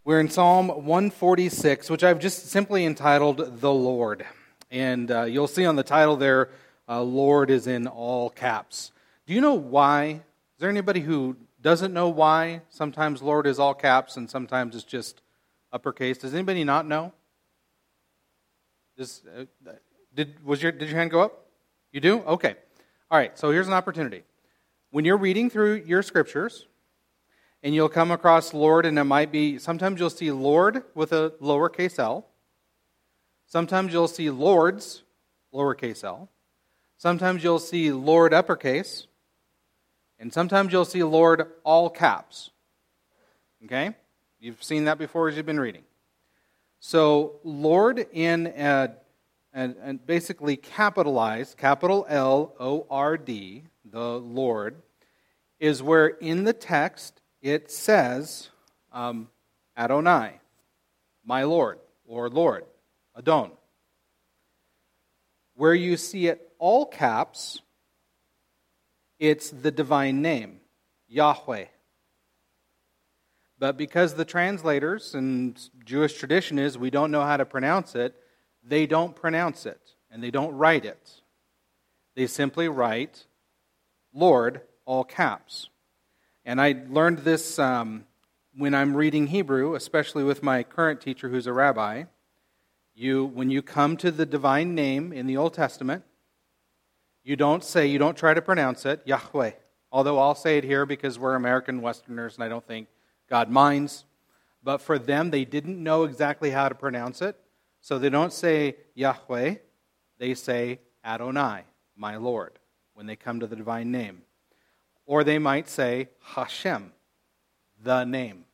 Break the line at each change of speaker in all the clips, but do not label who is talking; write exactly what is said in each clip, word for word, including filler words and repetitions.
We're in Psalm one forty-six, which I've just simply entitled The Lord. And uh, you'll see on the title there, uh, Lord is in all caps. Do you know why? Is there anybody who doesn't know why sometimes Lord is all caps and sometimes it's just uppercase? Does anybody not know? Does, uh, did, was your, did your hand go up? You do? Okay. All right, so here's an opportunity. When you're reading through your scriptures, and you'll come across Lord, and it might be, sometimes you'll see Lord with a lowercase l. Sometimes you'll see Lords, lowercase l. Sometimes you'll see Lord uppercase. And sometimes you'll see Lord all caps. Okay? You've seen that before as you've been reading. So Lord in a, a, a basically capitalized, capital L O R D, the Lord, is where in the text it says, um, Adonai, my Lord, or Lord, Adon. Where you see it all caps, it's the divine name, Yahweh. But because the translators and Jewish tradition is we don't know how to pronounce it, they don't pronounce it, and they don't write it. They simply write Lord, all caps. And I learned this um, when I'm reading Hebrew, especially with my current teacher who's a rabbi. You, when you come to the divine name in the Old Testament, you don't say, you don't try to pronounce it, Yahweh. Although I'll say it here because we're American Westerners and I don't think God minds. But for them, they didn't know exactly how to pronounce it. So they don't say Yahweh, they say Adonai, my Lord, when they come to the divine name. Or they might say Hashem, the name.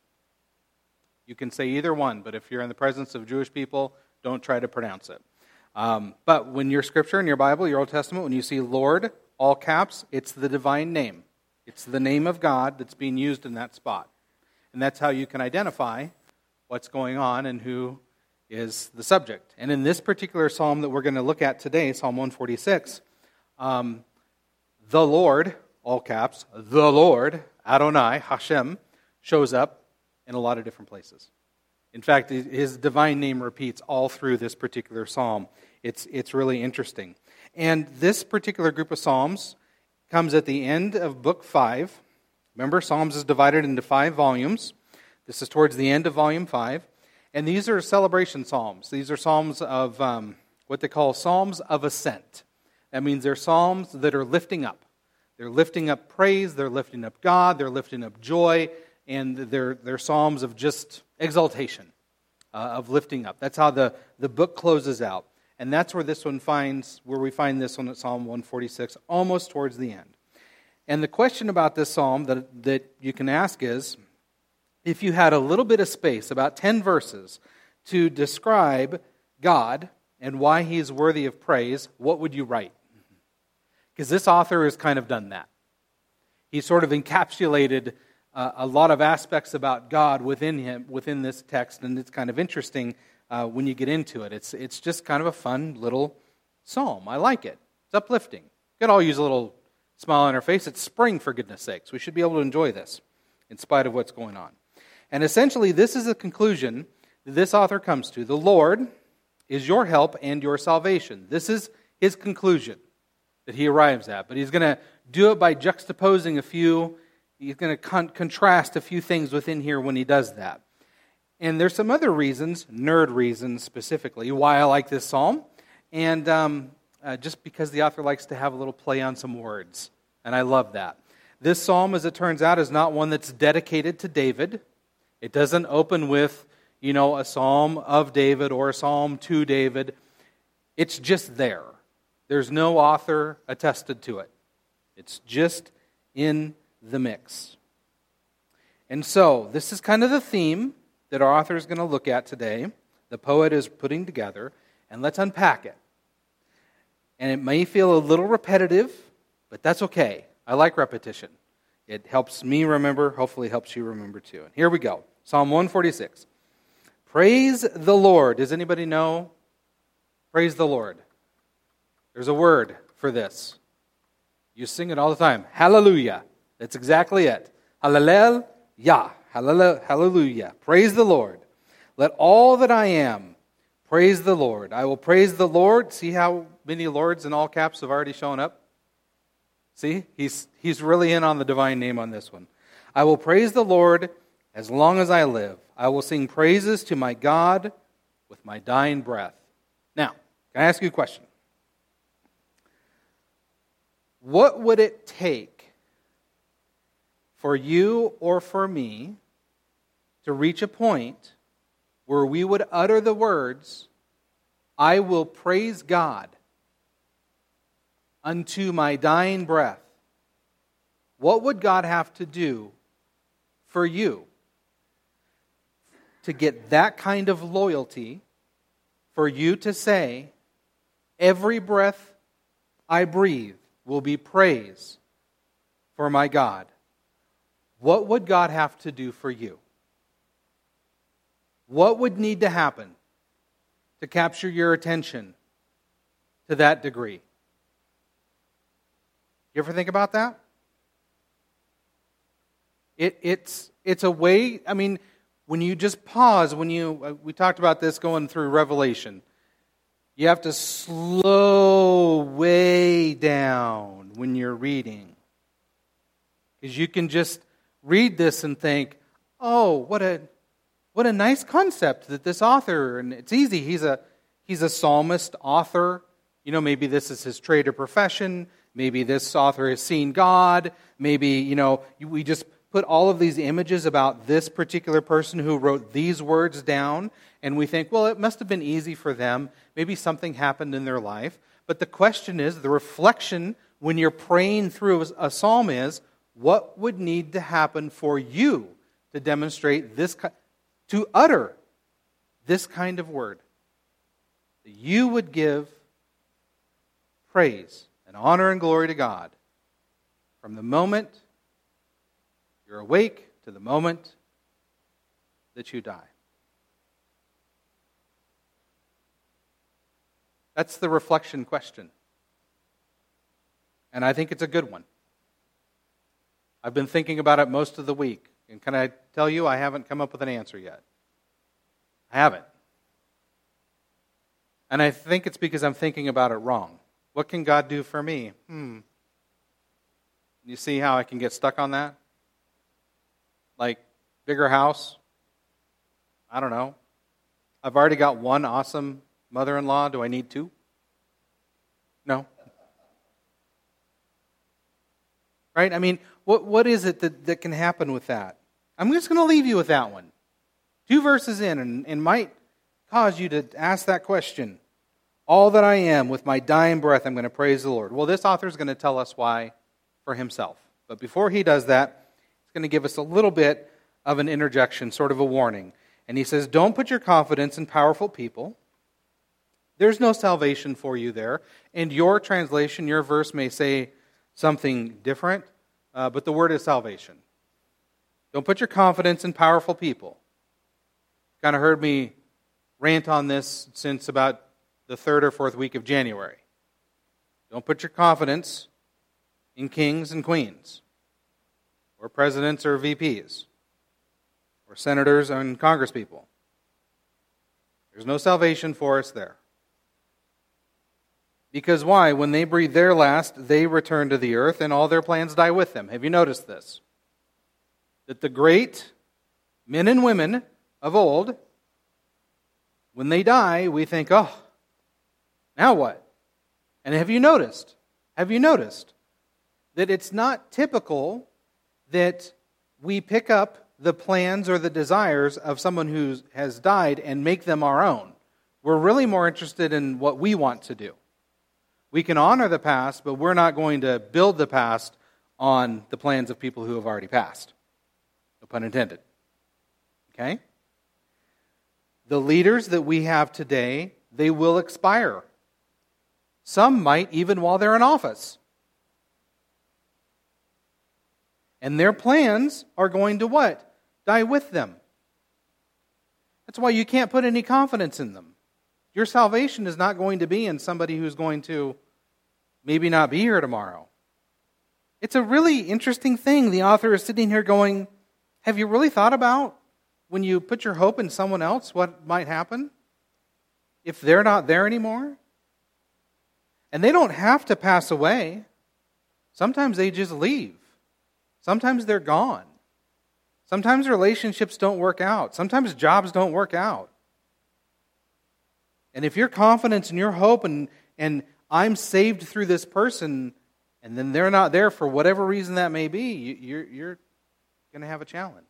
You can say either one, but if you're in the presence of Jewish people, don't try to pronounce it. Um, but when your scripture in your Bible, your Old Testament, when you see Lord, all caps, it's the divine name. It's the name of God that's being used in that spot. And that's how you can identify what's going on and who is the subject. And in this particular psalm that we're going to look at today, Psalm one forty-six, um, the Lord, all caps, the Lord, Adonai, Hashem, shows up in a lot of different places. In fact, his divine name repeats all through this particular psalm. It's, it's really interesting. And this particular group of psalms comes at the end of book five. Remember, Psalms is divided into five volumes. This is towards the end of volume five. And these are celebration psalms. These are psalms of um, what they call psalms of ascent. That means they're psalms that are lifting up. They're lifting up praise, they're lifting up God, they're lifting up joy, and they're, they're psalms of just exaltation, uh, of lifting up. That's how the, the book closes out. And that's where this one finds, where we find this one at Psalm one forty-six, almost towards the end. And the question about this psalm that, that you can ask is, if you had a little bit of space, about ten verses, to describe God and why He is worthy of praise, what would you write? Because this author has kind of done that. He sort of encapsulated uh, a lot of aspects about God within him, within this text, and it's kind of interesting uh, when you get into it. It's it's just kind of a fun little psalm. I like it. It's uplifting. We could all use a little smile on our face. It's spring, for goodness sakes. We should be able to enjoy this in spite of what's going on. And essentially, this is the conclusion that this author comes to. The Lord is your help and your salvation. This is his conclusion that he arrives at. But he's going to do it by juxtaposing a few, he's going to con- contrast a few things within here when he does that. And there's some other reasons, nerd reasons specifically, why I like this psalm. And um, uh, just because the author likes to have a little play on some words. And I love that. This psalm, as it turns out, is not one that's dedicated to David. It doesn't open with, you know, a psalm of David or a psalm to David. It's just there. There's no author attested to it. It's just in the mix. And so, this is kind of the theme that our author is going to look at today. The poet is putting together, and let's unpack it. And it may feel a little repetitive, but that's okay. I like repetition. It helps me remember, hopefully helps you remember too. And here we go. Psalm one forty-six. Praise the Lord. Does anybody know? Praise the Lord. There's a word for this. You sing it all the time. Hallelujah. That's exactly it. Hallelujah. Hallelujah. Praise the Lord. Let all that I am praise the Lord. I will praise the Lord. See how many lords in all caps have already shown up? See, he's, he's really in on the divine name on this one. I will praise the Lord as long as I live. I will sing praises to my God with my dying breath. Now, can I ask you a question? What would it take for you or for me to reach a point where we would utter the words, I will praise God unto my dying breath? What would God have to do for you to get that kind of loyalty for you to say, every breath I breathe will be praise for my God? What would God have to do for you? What would need to happen to capture your attention to that degree? You ever think about that? It, it's, it's a way, I mean, when you just pause, when you, we talked about this going through Revelation, you have to slow way down when you're reading. Because you can just read this and think, oh, what a what a nice concept that this author, and it's easy, he's a he's a psalmist author. You know, maybe this is his trade or profession. Maybe this author has seen God. Maybe, you know, we just put all of these images about this particular person who wrote these words down, and we think, well, it must have been easy for them. Maybe something happened in their life. But the question is, the reflection when you're praying through a psalm is, what would need to happen for you to demonstrate this, to utter this kind of word? That you would give praise and honor and glory to God from the moment you're awake to the moment that you die. That's the reflection question. And I think it's a good one. I've been thinking about it most of the week. And can I tell you, I haven't come up with an answer yet. I haven't. And I think it's because I'm thinking about it wrong. What can God do for me? Hmm. You see how I can get stuck on that? Like, bigger house? I don't know. I've already got one awesome mother-in-law. Do I need two? No. Right? I mean, what what is it that, that can happen with that? I'm just going to leave you with that one. Two verses in, and, and might cause you to ask that question. All that I am, with my dying breath, I'm going to praise the Lord. Well, this author is going to tell us why for himself. But before he does that, he's going to give us a little bit of an interjection, sort of a warning. And he says, don't put your confidence in powerful people. There's no salvation for you there. And your translation, your verse may say something different, uh, but the word is salvation. Don't put your confidence in powerful people. Kind of heard me rant on this since about the third or fourth week of January. Don't put your confidence in kings and queens, or presidents or V Ps, or senators and congresspeople. There's no salvation for us there. Because why? When they breathe their last, they return to the earth, and all their plans die with them. Have you noticed this? That the great men and women of old, when they die, we think, oh, now what? And have you noticed? Have you noticed that it's not typical that we pick up the plans or the desires of someone who has died and make them our own? We're really more interested in what we want to do. We can honor the past, but we're not going to build the past on the plans of people who have already passed. No pun intended. Okay? The leaders that we have today, they will expire. Some might even while they're in office. And their plans are going to what? Die with them. That's why you can't put any confidence in them. Your salvation is not going to be in somebody who's going to maybe not be here tomorrow. It's a really interesting thing. The author is sitting here going, have you really thought about when you put your hope in someone else, what might happen? If they're not there anymore? And they don't have to pass away. Sometimes they just leave. Sometimes they're gone. Sometimes relationships don't work out. Sometimes jobs don't work out. And if your confidence and your hope and, and I'm saved through this person, and then they're not there for whatever reason that may be, you, you're, you're going to have a challenge.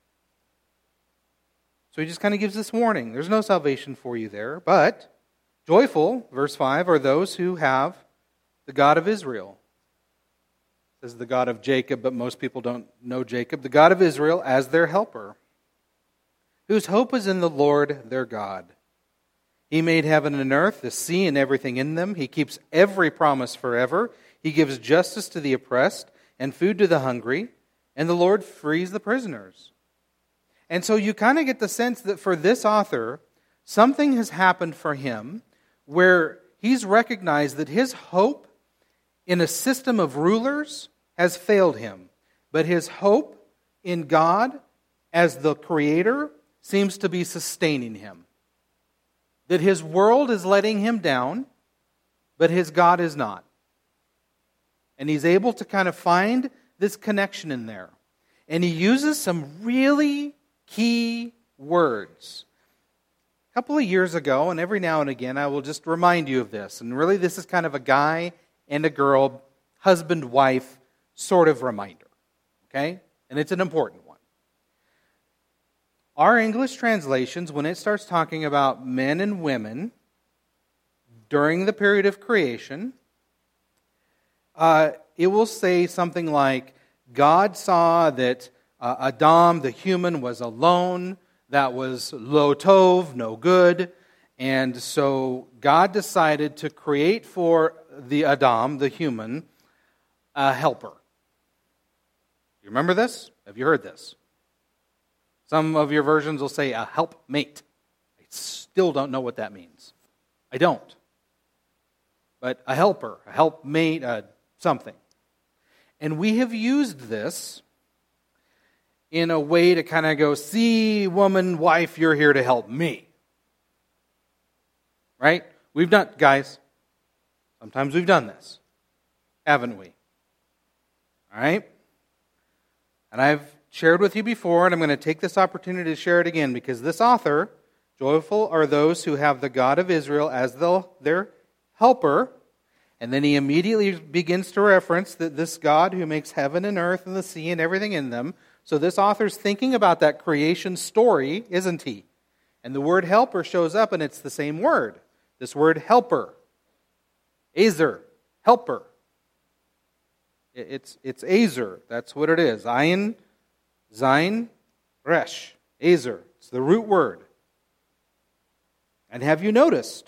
So he just kind of gives this warning. There's no salvation for you there. But joyful, verse five, are those who have the God of Israel. It says the God of Jacob, but most people don't know Jacob. The God of Israel as their helper, whose hope is in the Lord their God. He made heaven and earth, the sea and everything in them. He keeps every promise forever. He gives justice to the oppressed and food to the hungry. And the Lord frees the prisoners. And so you kind of get the sense that for this author, something has happened for him where he's recognized that his hope in a system of rulers has failed him. But his hope in God as the Creator seems to be sustaining him. That his world is letting him down, but his God is not. And he's able to kind of find this connection in there. And he uses some really key words. A couple of years ago, and every now and again, I will just remind you of this. And really, this is kind of a guy and a girl, husband-wife sort of reminder. Okay? And it's an important one. Our English translations, when it starts talking about men and women during the period of creation, uh, it will say something like, God saw that uh, Adam, the human, was alone. That was lo tov, no good. And so God decided to create for the Adam, the human, a helper. You remember this? Have you heard this? Some of your versions will say a helpmate. I still don't know what that means. I don't. But a helper, a helpmate, a something. And we have used this in a way to kind of go, see, woman, wife, you're here to help me. Right? We've done, guys, sometimes we've done this, haven't we? All right? And I've shared with you before, and I'm going to take this opportunity to share it again, because this author, joyful are those who have the God of Israel as the, their helper. And then he immediately begins to reference that this God who makes heaven and earth and the sea and everything in them. So this author's thinking about that creation story, isn't he? And the word helper shows up, and it's the same word. This word helper. Ezer, helper. It's, it's Ezer. That's what it is. Ayin, Zayin, Resh. Ezer. It's the root word. And have you noticed?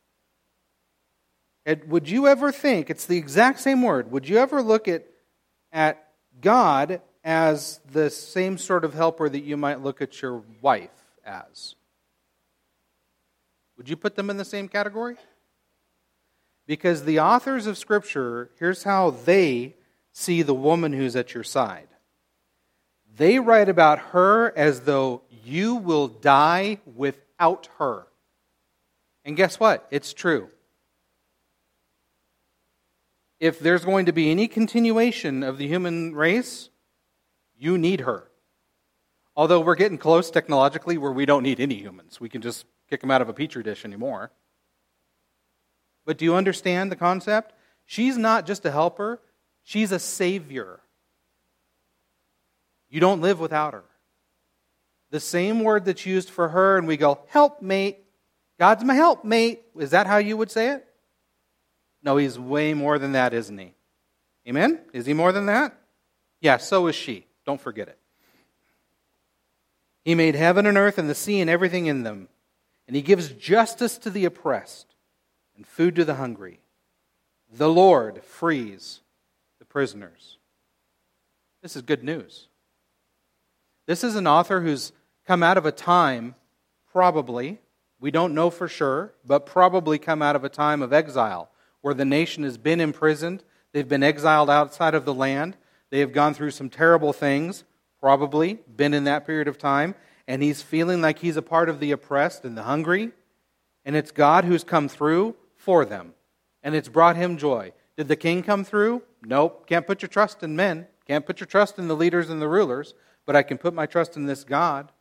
Would you ever think, it's the exact same word, would you ever look at, at God as the same sort of helper that you might look at your wife as? Would you put them in the same category? Because the authors of Scripture, here's how they see the woman who's at your side. They write about her as though you will die without her. And guess what? It's true. If there's going to be any continuation of the human race, you need her. Although we're getting close technologically where we don't need any humans. We can just kick them out of a petri dish anymore. But do you understand the concept? She's not just a helper. She's a savior. You don't live without her. The same word that's used for her, and we go, helpmate. God's my helpmate. Is that how you would say it? No, he's way more than that, isn't he? Amen? Is he more than that? Yeah, so is she. Don't forget it. He made heaven and earth and the sea and everything in them. And he gives justice to the oppressed and food to the hungry. The Lord frees the prisoners. This is good news. This is an author who's come out of a time, probably, we don't know for sure, but probably come out of a time of exile, where the nation has been imprisoned, they've been exiled outside of the land, they have gone through some terrible things, probably been in that period of time, and he's feeling like he's a part of the oppressed and the hungry, and it's God who's come through for them, and it's brought him joy. Did the king come through? Nope. Can't put your trust in men. Can't put your trust in the leaders and the rulers, but I can put my trust in this God.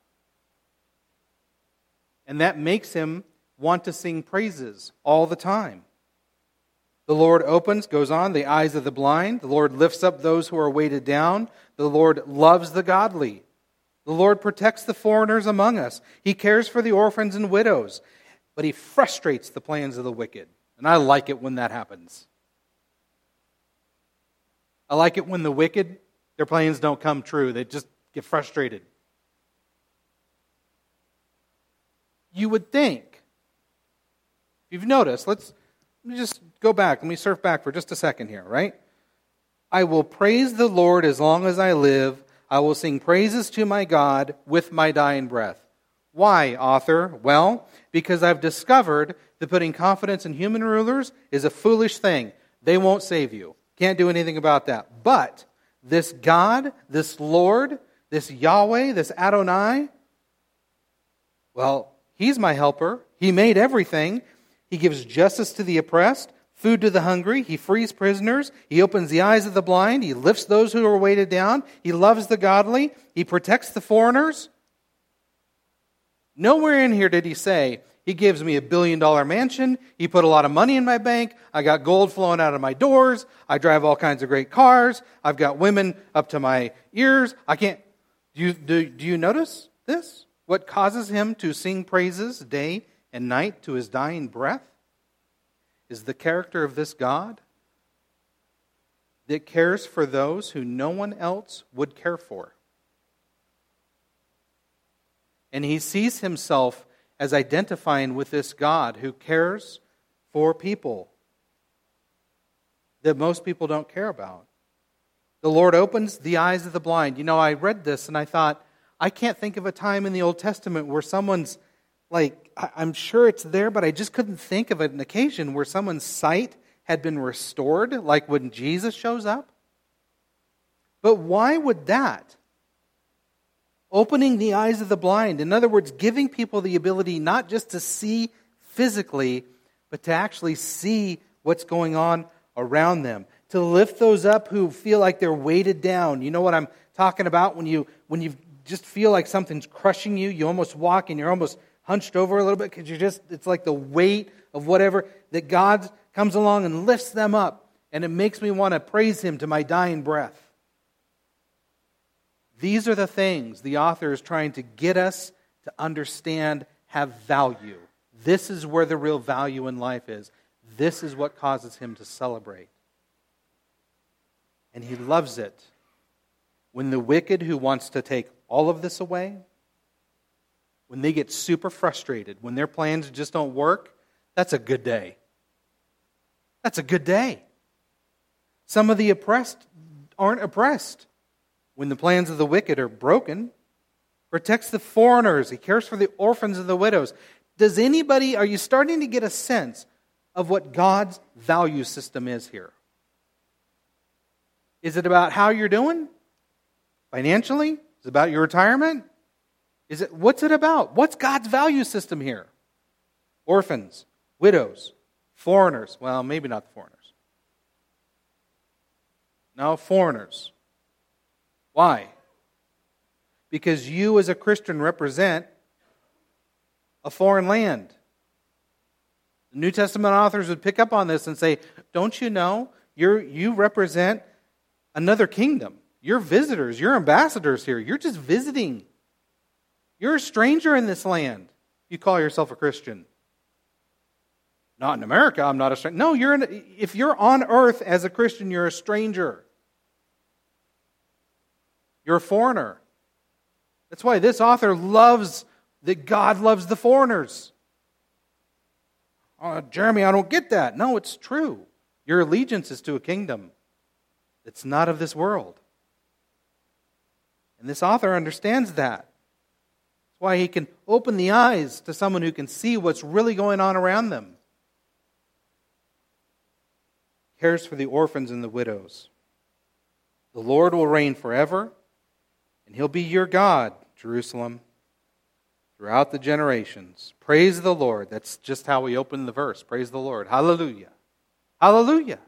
And that makes him want to sing praises all the time. The Lord opens, goes on, the eyes of the blind. The Lord lifts up those who are weighted down. The Lord loves the godly. The Lord protects the foreigners among us. He cares for the orphans and widows, but he frustrates the plans of the wicked. And I like it when that happens. I like it when the wicked, their plans don't come true. They just get frustrated. You would think, if you've noticed, let's let me just go back. Let me surf back for just a second here, right? I will praise the Lord as long as I live. I will sing praises to my God with my dying breath. Why, author? Well, because I've discovered that putting confidence in human rulers is a foolish thing. They won't save you. Can't do anything about that. But this God, this Lord, this Yahweh, this Adonai, well, he's my helper. He made everything. He gives justice to the oppressed, food to the hungry. He frees prisoners. He opens the eyes of the blind. He lifts those who are weighted down. He loves the godly. He protects the foreigners. Nowhere in here did he say, he gives me a billion dollar mansion. He put a lot of money in my bank. I got gold flowing out of my doors. I drive all kinds of great cars. I've got women up to my ears. I can't. Do you, do, do you notice this? What causes him to sing praises day and night to his dying breath is the character of this God that cares for those who no one else would care for. And he sees himself as identifying with this God who cares for people that most people don't care about. The Lord opens the eyes of the blind. You know, I read this and I thought, I can't think of a time in the Old Testament where someone's, like, I'm sure it's there, but I just couldn't think of an occasion where someone's sight had been restored, like when Jesus shows up. But why would that? Opening the eyes of the blind. In other words, giving people the ability not just to see physically, but to actually see what's going on around them. To lift those up who feel like they're weighted down. You know what I'm talking about? When you when you just feel like something's crushing you, you almost walk and you're almost hunched over a little bit because you're just, it's like the weight of whatever, that God comes along and lifts them up. And it makes me want to praise Him to my dying breath. These are the things the author is trying to get us to understand have value. This is where the real value in life is. This is what causes him to celebrate. And he loves it when the wicked who wants to take all of this away, when they get super frustrated, when their plans just don't work, that's a good day. That's a good day. Some of the oppressed aren't oppressed when the plans of the wicked are broken. Protects the foreigners. He cares for the orphans and the widows. Does anybody, are you starting to get a sense of what God's value system is here? Is it about how you're doing? Financially? Is it about your retirement? Is it, what's it about? What's God's value system here? Orphans, widows, foreigners. Well, maybe not the foreigners. No, foreigners. Why? Because you as a Christian represent a foreign land. The New Testament authors would pick up on this and say, don't you know, you're, you represent another kingdom. You're visitors. You're ambassadors here. You're just visiting. You're a stranger in this land. You call yourself a Christian. Not in America, I'm not a stranger. No, you're in, if you're on earth as a Christian, you're a stranger. You're a foreigner. That's why this author loves that God loves the foreigners. Oh, Jeremy, I don't get that. No, it's true. Your allegiance is to a kingdom that's not of this world. And this author understands that. That's why he can open the eyes to someone who can see what's really going on around them. He cares for the orphans and the widows. The Lord will reign forever, and He'll be your God, Jerusalem. throughout the generations. Praise the Lord. That's just how we open the verse. Praise the Lord. Hallelujah. Hallelujah.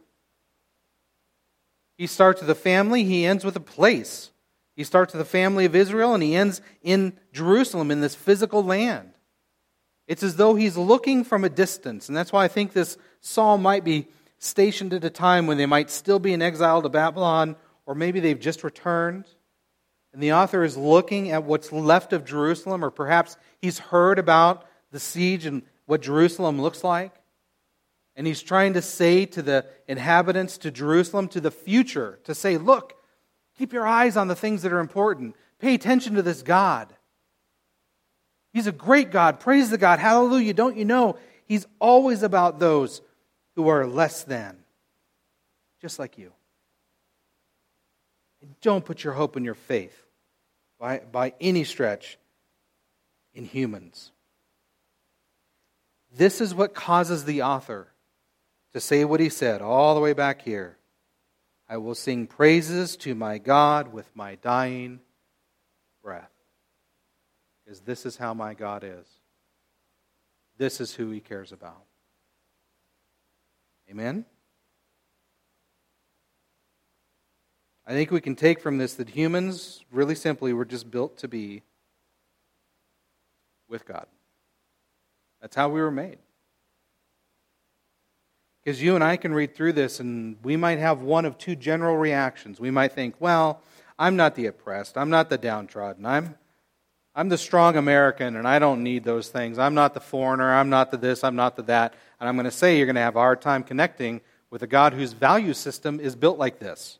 He starts with a family, he ends with a place. He starts with the family of Israel and he ends in Jerusalem, in this physical land. It's as though he's looking from a distance. And that's why I think this psalm might be stationed at a time when they might still be in exile to Babylon, or maybe they've just returned. And the author is looking at what's left of Jerusalem, or perhaps he's heard about the siege and what Jerusalem looks like. And he's trying to say to the inhabitants, to Jerusalem, to the future, to say, look, keep your eyes on the things that are important. Pay attention to this God. He's a great God. Praise the God. Hallelujah. Don't you know, he's always about those who are less than, just like you. And don't put your hope and your faith by, by any stretch in humans. This is what causes the author to say what he said all the way back here. I will sing praises to my God with my dying breath. Because this is how my God is. This is who he cares about. Amen? I think we can take from this that humans, really simply, were just built to be with God. That's how we were made. Because you and I can read through this and we might have one of two general reactions. We might think, well, I'm not the oppressed. I'm not the downtrodden. I'm, I'm the strong American and I don't need those things. I'm not the foreigner. I'm not the this. I'm not the that. And I'm going to say you're going to have a hard time connecting with a God whose value system is built like this.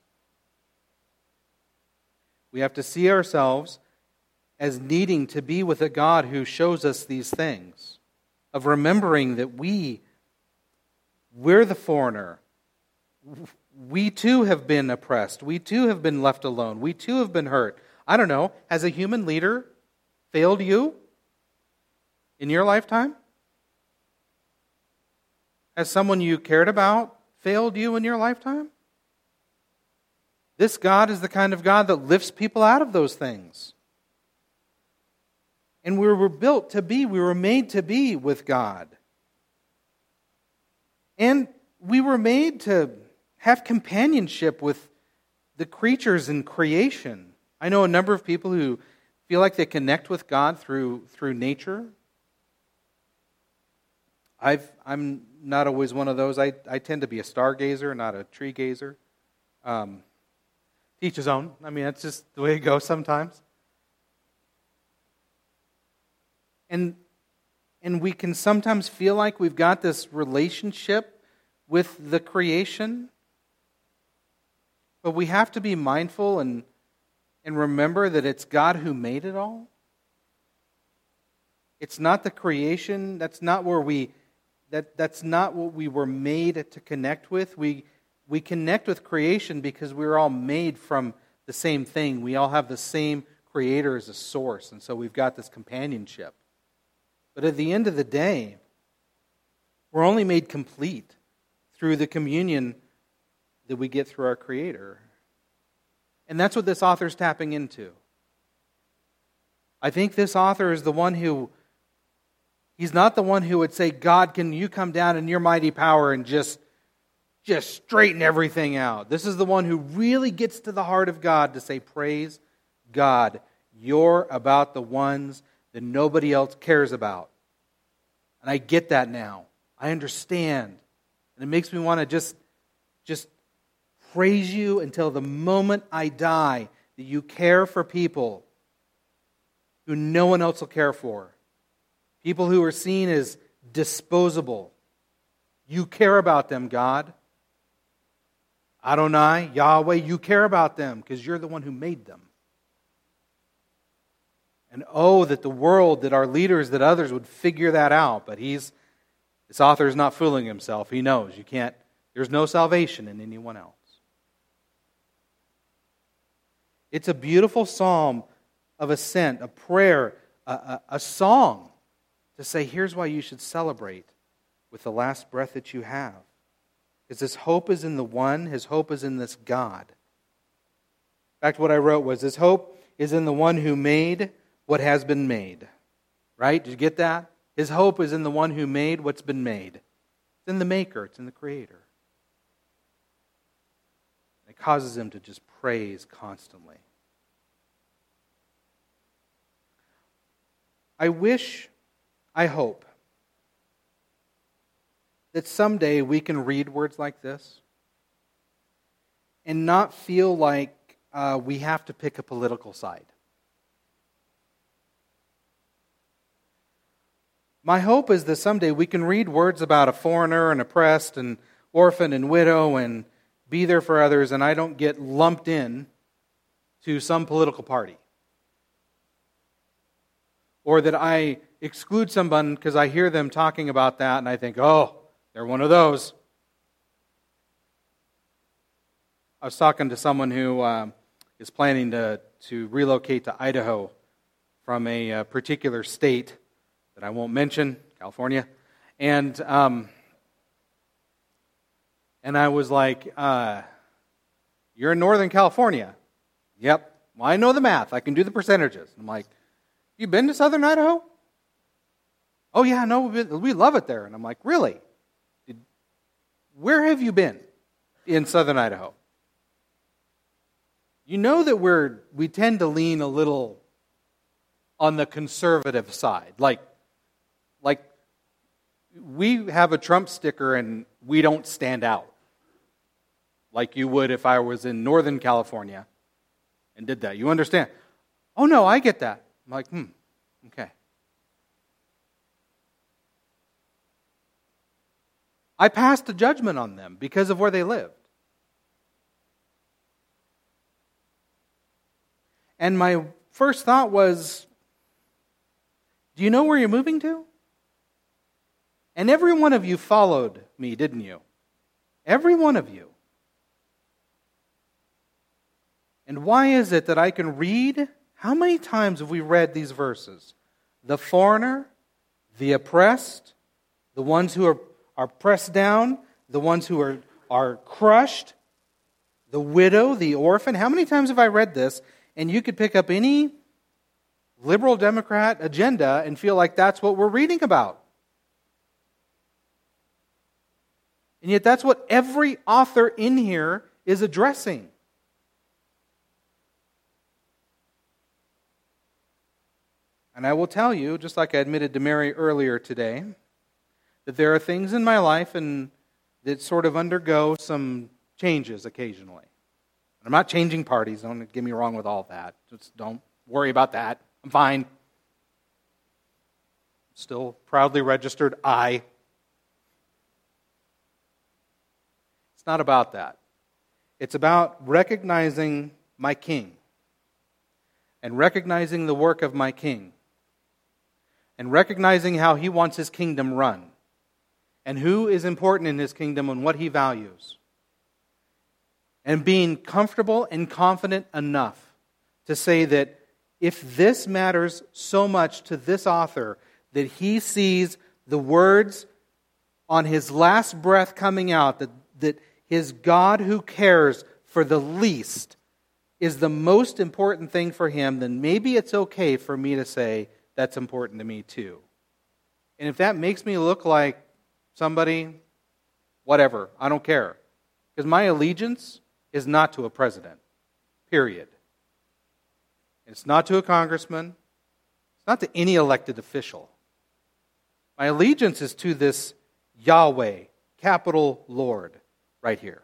We have to see ourselves as needing to be with a God who shows us these things, of remembering that we, we're the foreigner. We too have been oppressed. We too have been left alone. We too have been hurt. I don't know, has a human leader failed you in your lifetime? Has someone you cared about failed you in your lifetime? This God is the kind of God that lifts people out of those things. And we were built to be, we were made to be with God. And we were made to have companionship with the creatures in creation. I know a number of people who feel like they connect with God through, through nature. I've, I'm not always one of those. I, I tend to be a stargazer, not a tree gazer. Um, Each his own. I mean, that's just the way it goes sometimes. And, and we can sometimes feel like we've got this relationship with the creation. But we have to be mindful and, and remember that it's God who made it all. It's not the creation. That's not where we, that, that's not what we were made to connect with. We We connect with creation because we're all made from the same thing. We all have the same Creator as a source, and so we've got this companionship. But at the end of the day, we're only made complete through the communion that we get through our Creator. And that's what this author's tapping into. I think this author is the one who, he's not the one who would say, God, can you come down in your mighty power and just Just straighten everything out. This is the one who really gets to the heart of God to say, praise God. You're about the ones that nobody else cares about. And I get that now. I understand. And it makes me want to just, just praise you until the moment I die, that you care for people who no one else will care for. People who are seen as disposable. You care about them, God. Adonai, Yahweh, you care about them because you're the one who made them. And oh, that the world, that our leaders, that others would figure that out. But he's, this author is not fooling himself. He knows you can't, there's no salvation in anyone else. It's a beautiful psalm of ascent, a prayer, a, a, a song to say, here's why you should celebrate with the last breath that you have. Because his hope is in the one, his hope is in this God. In fact, what I wrote was, his hope is in the one who made what has been made. Right? Did you get that? His hope is in the one who made what's been made. It's in the Maker. It's in the Creator. It causes him to just praise constantly. I wish, I hope, that someday we can read words like this and not feel like uh, we have to pick a political side. My hope is that someday we can read words about a foreigner and oppressed and orphan and widow and be there for others, and I don't get lumped in to some political party. Or that I exclude someone because I hear them talking about that and I think, oh, they're one of those. I was talking to someone who um, is planning to, to relocate to Idaho from a, a particular state that I won't mention, California. And um, and I was like, uh, you're in Northern California? Yep. Well, I know the math. I can do the percentages. I'm like, you been to Southern Idaho? Oh, yeah, no, we love it there. And I'm like, really? Did, where have you been in Southern Idaho? You know that we're we tend to lean a little on the conservative side. Like, like we have a Trump sticker and we don't stand out like you would if I was in Northern California and did that. You understand? Oh, no, I get that. I'm like, hmm, okay. I passed a judgment on them because of where they lived. And my first thought was, do you know where you're moving to? And every one of you followed me, didn't you? Every one of you. And why is it that I can read? How many times have we read these verses? The foreigner, the oppressed, the ones who are, are pressed down, the ones who are, are crushed, the widow, the orphan. How many times have I read this? And you could pick up any liberal Democrat agenda and feel like that's what we're reading about. And yet that's what every author in here is addressing. And I will tell you, just like I admitted to Mary earlier today, that there are things in my life and that sort of undergo some changes occasionally. I'm not changing parties, don't get me wrong with all that. Just don't worry about that. I'm fine. Still proudly registered I. It's not about that. It's about recognizing my King and recognizing the work of my King and recognizing how He wants His kingdom run and who is important in His kingdom and what He values. And being comfortable and confident enough to say that if this matters so much to this author that he sees the words on his last breath coming out, that, that his God who cares for the least is the most important thing for him, then maybe it's okay for me to say that's important to me too. And if that makes me look like somebody, whatever, I don't care. Because my allegiance is not to a president, period. It's not to a congressman. It's not to any elected official. My allegiance is to this Yahweh, capital Lord, right here.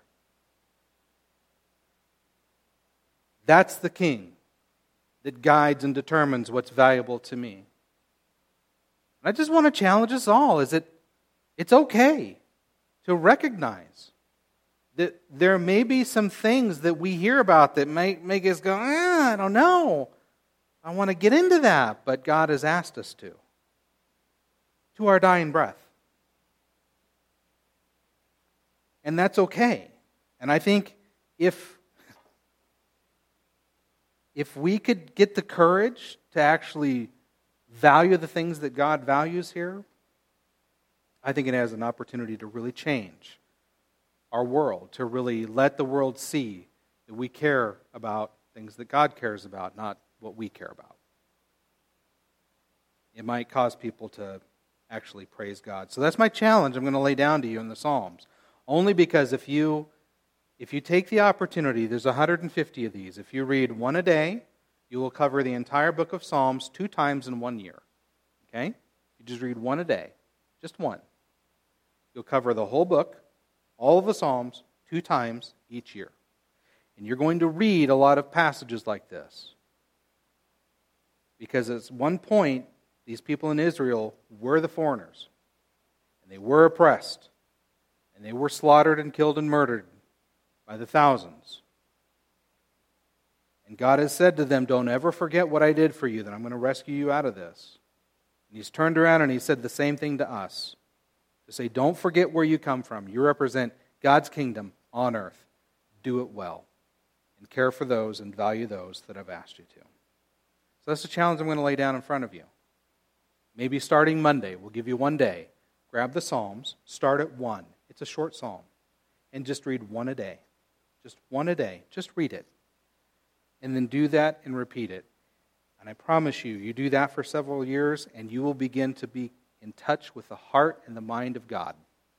That's the King that guides and determines what's valuable to me. And I just want to challenge us all, is that it's okay to recognize that there may be some things that we hear about that make, make us go, eh, I don't know. I want to get into that, but God has asked us to. To our dying breath. And that's okay. And I think if, if we could get the courage to actually value the things that God values here, I think it has an opportunity to really change our world, to really let the world see that we care about things that God cares about, not what we care about. it might cause people to actually praise God. So that's my challenge I'm going to lay down to you in the Psalms. Only because if you if you take the opportunity, there's one hundred fifty of these. If you read one a day, you will cover the entire book of Psalms two times in one year. Okay? You just read one a day. Just one. You'll cover the whole book, all of the Psalms, two times each year. And you're going to read a lot of passages like this. Because at one point, these people in Israel were the foreigners. And they were oppressed. And they were slaughtered and killed and murdered by the thousands. And God has said to them, don't ever forget what I did for you, that I'm going to rescue you out of this. And He's turned around and He said the same thing to us. To say, don't forget where you come from. You represent God's kingdom on earth. Do it well. And care for those and value those that I've asked you to. So that's the challenge I'm going to lay down in front of you. Maybe starting Monday, we'll give you one day. Grab the Psalms, start at one. It's a short psalm. And just read one a day. Just one a day. Just read it. And then do that and repeat it. And I promise you, you do that for several years and you will begin to be in touch with the heart and the mind of God.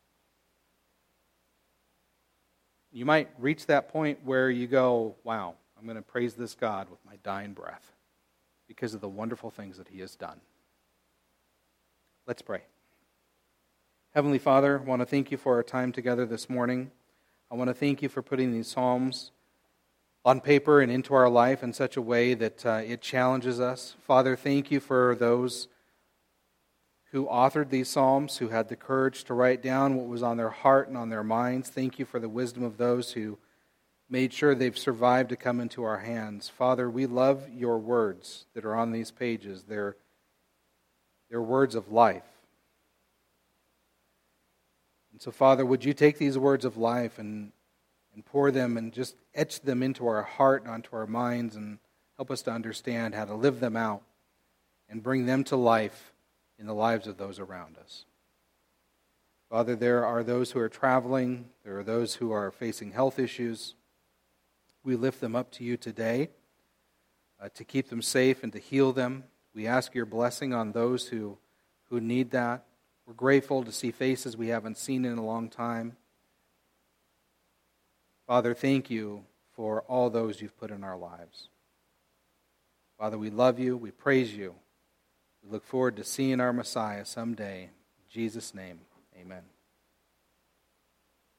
You might reach that point where you go, wow, I'm going to praise this God with my dying breath because of the wonderful things that He has done. Let's pray. Heavenly Father, I want to thank You for our time together this morning. I want to thank You for putting these Psalms on paper and into our life in such a way that uh, it challenges us. Father, thank You for those who authored these Psalms, who had the courage to write down what was on their heart and on their minds. Thank You for the wisdom of those who made sure they've survived to come into our hands. Father, we love Your words that are on these pages. They're, they're words of life. And so, Father, would You take these words of life and, and pour them and just etch them into our heart and onto our minds and help us to understand how to live them out and bring them to life in the lives of those around us. Father, there are those who are traveling. There are those who are facing health issues. We lift them up to You today uh, to keep them safe and to heal them. We ask Your blessing on those who, who need that. We're grateful to see faces we haven't seen in a long time. Father, thank You for all those You've put in our lives. Father, we love You. We praise You. We look forward to seeing our Messiah someday. In Jesus' name, amen.